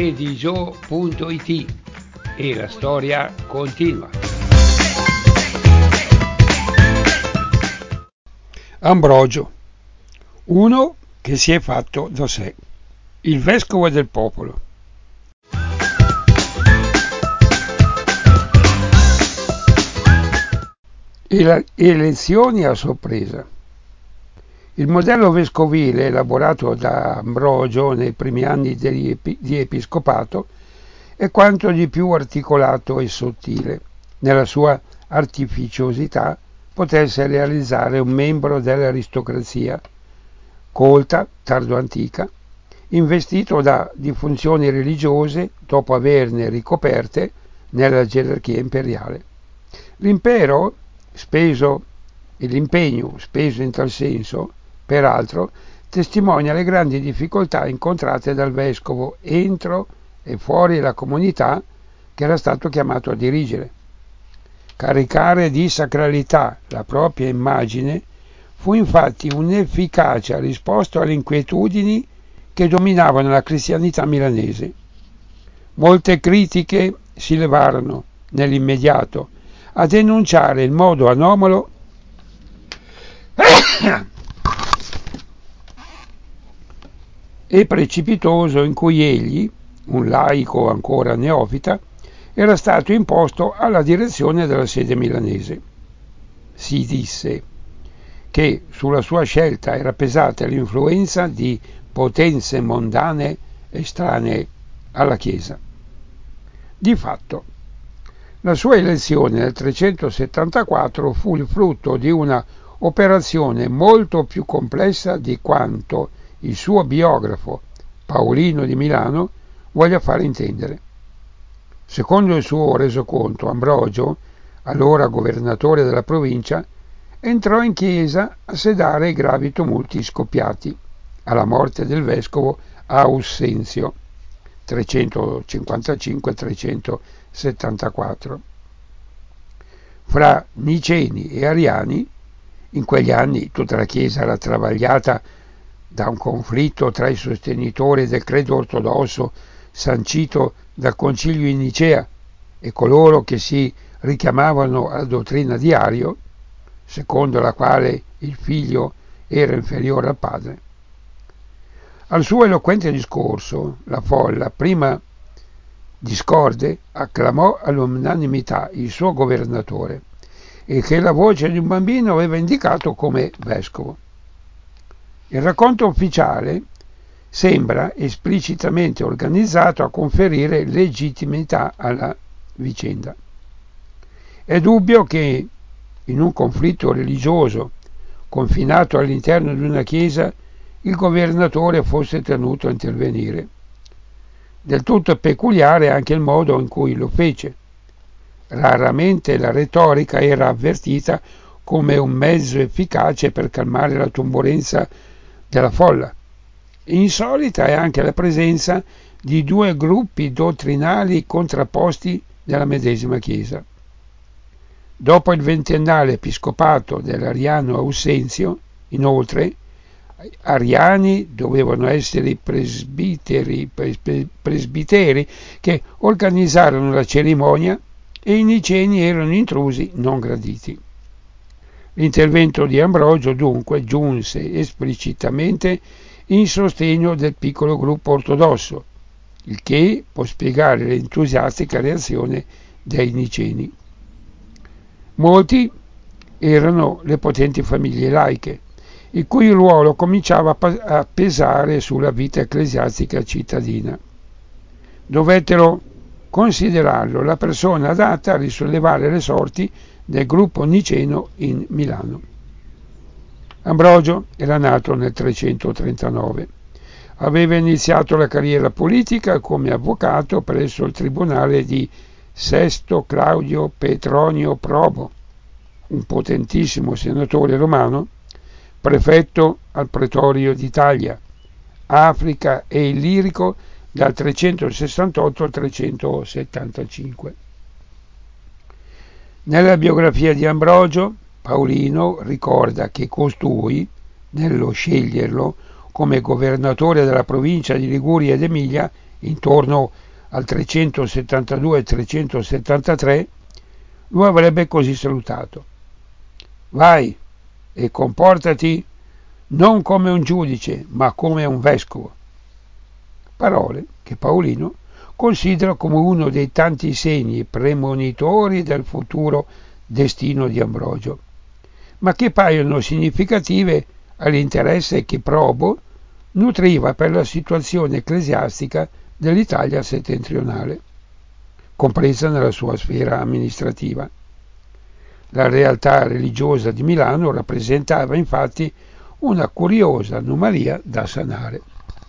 Edijo.it e la storia continua. Ambrogio, uno che si è fatto da sé, il vescovo del popolo. Elezioni a sorpresa. Il modello vescovile elaborato da Ambrogio nei primi anni di episcopato è quanto di più articolato e sottile nella sua artificiosità potesse realizzare un membro dell'aristocrazia colta, tardo-antica, investito di funzioni religiose dopo averne ricoperte nella gerarchia imperiale. L'impegno speso in tal senso, peraltro, testimonia le grandi difficoltà incontrate dal vescovo entro e fuori la comunità che era stato chiamato a dirigere. Caricare di sacralità la propria immagine fu infatti un'efficace risposta alle inquietudini che dominavano la cristianità milanese. Molte critiche si levarono nell'immediato a denunciare il modo anomalo e precipitoso in cui egli, un laico ancora neofita, era stato imposto alla direzione della sede milanese. Si disse che sulla sua scelta era pesata l'influenza di potenze mondane estranee alla Chiesa. Di fatto, la sua elezione nel 374 fu il frutto di una operazione molto più complessa di quanto il suo biografo Paolino di Milano voglia fare intendere. Secondo il suo resoconto, Ambrogio, allora governatore della provincia, entrò in chiesa a sedare i gravi tumulti scoppiati alla morte del vescovo Aussenzio 355-374. Fra niceni e ariani, in quegli anni tutta la Chiesa era travagliata da un conflitto tra i sostenitori del credo ortodosso sancito dal Concilio di Nicea e coloro che si richiamavano alla dottrina di Ario, secondo la quale il figlio era inferiore al padre. Al suo eloquente discorso, la folla, prima discorde, acclamò all'unanimità il suo governatore e che la voce di un bambino aveva indicato come vescovo. Il racconto ufficiale sembra esplicitamente organizzato a conferire legittimità alla vicenda. È dubbio che in un conflitto religioso confinato all'interno di una chiesa il governatore fosse tenuto a intervenire. Del tutto peculiare anche il modo in cui lo fece. Raramente la retorica era avvertita come un mezzo efficace per calmare la turbolenza della folla. Insolita è anche la presenza di due gruppi dottrinali contrapposti nella medesima Chiesa. Dopo il ventennale episcopato dell'ariano Aussenzio, inoltre, ariani dovevano essere i presbiteri che organizzarono la cerimonia e i niceni erano intrusi non graditi. L'intervento di Ambrogio dunque giunse esplicitamente in sostegno del piccolo gruppo ortodosso, il che può spiegare l'entusiastica reazione dei niceni. Molti erano le potenti famiglie laiche, il cui ruolo cominciava a pesare sulla vita ecclesiastica cittadina. Dovettero considerarlo la persona adatta a risollevare le sorti del gruppo niceno in Milano. Ambrogio era nato nel 339. Aveva iniziato la carriera politica come avvocato presso il tribunale di Sesto Claudio Petronio Probo, un potentissimo senatore romano, prefetto al Pretorio d'Italia, Africa e Illirico dal 368 al 375. Nella biografia di Ambrogio, Paolino ricorda che costui, nello sceglierlo come governatore della provincia di Liguria ed Emilia, intorno al 372-373, lo avrebbe così salutato: vai e comportati non come un giudice, ma come un vescovo. Parole che Paolino considera come uno dei tanti segni premonitori del futuro destino di Ambrogio, ma che paiono significative all'interesse che Probo nutriva per la situazione ecclesiastica dell'Italia settentrionale, compresa nella sua sfera amministrativa. La realtà religiosa di Milano rappresentava infatti una curiosa anomalia da sanare.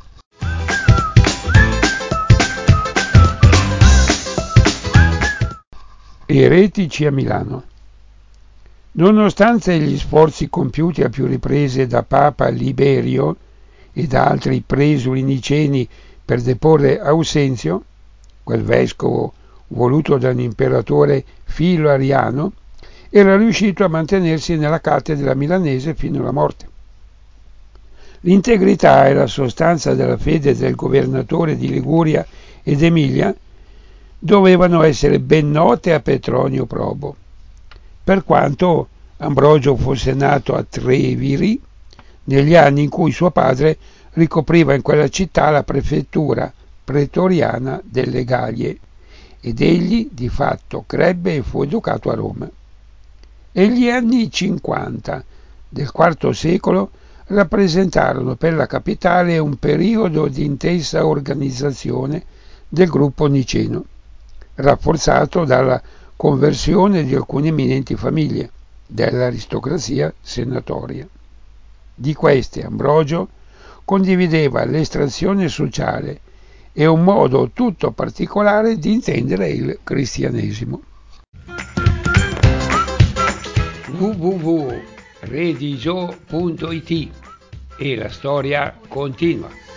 Eretici a Milano. Nonostante gli sforzi compiuti a più riprese da Papa Liberio e da altri presuli niceni per deporre Ausenzio, quel vescovo voluto dall'imperatore Filo Ariano, era riuscito a mantenersi nella cattedra milanese fino alla morte. L'integrità e la sostanza della fede del governatore di Liguria ed Emilia dovevano essere ben note a Petronio Probo, per quanto Ambrogio fosse nato a Treviri negli anni in cui suo padre ricopriva in quella città la prefettura pretoriana delle Gallie, ed egli di fatto crebbe e fu educato a Roma. E gli anni 50 del IV secolo rappresentarono per la capitale un periodo di intensa organizzazione del gruppo niceno, rafforzato dalla conversione di alcune eminenti famiglie dell'aristocrazia senatoria. Di queste Ambrogio condivideva l'estrazione sociale e un modo tutto particolare di intendere il cristianesimo. www.redigio.it e la storia continua.